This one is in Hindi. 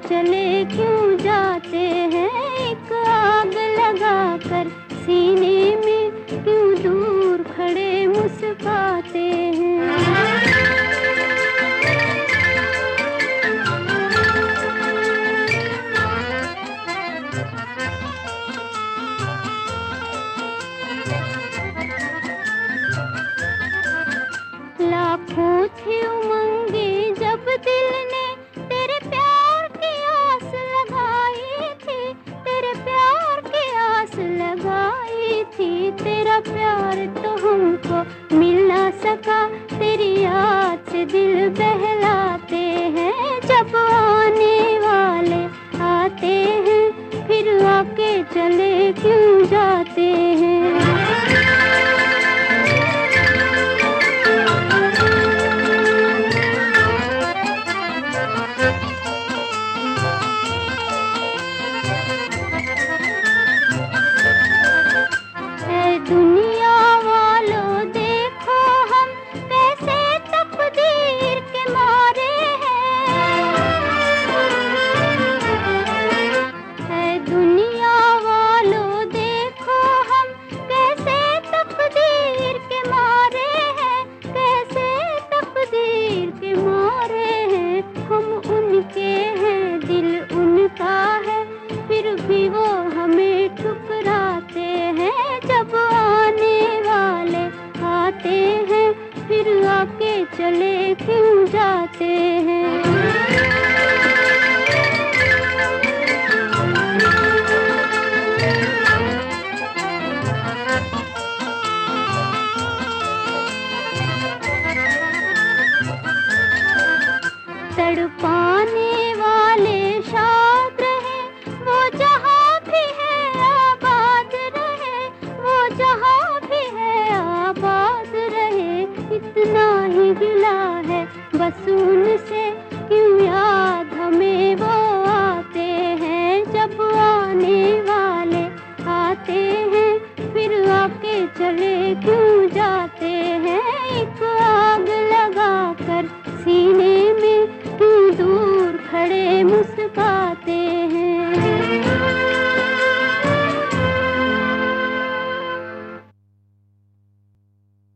चले क्यों जाते हैं, एक आग लगाकर सीने में क्यों दूर खड़े मुस्कुराते हैं। लाखों थी उमंगे जब दिल ने तेरे प्यार की आस लगाई थी, तेरे प्यार की आस लगाई थी। तेरा प्यार तो हमको मिल ना सका, तेरी याद से दिल बहलाते हैं। जब आने वाले आते हैं, फिर आके चले क्यों जाते हैं। दुनिया वालों देखो हम कैसे तकदीर के मारे हैं, दुनिया वालों देखो हम कैसे तकदीर के मारे हैं, कैसे तकदीर के मारे हैं। हम उनके हैं, दिल उनका है, फिर भी वो हमें ठुकराते हैं। जब आने वाले आते हैं, फिर आके चले क्यों जाते हैं। तड़पाने वाले शाद रहे, वो जहाँ भी है आबाद रहे, वो जहाँ भी है आबाद रहे। इतना ही गिला है बस उनसे, क्यों याद हमें वो आते हैं। जब आने वाले आते हैं, फिर आके चले क्यों जाते हैं। एक आग लगाकर सीने में क्यों दूर खड़े मुस्कुराते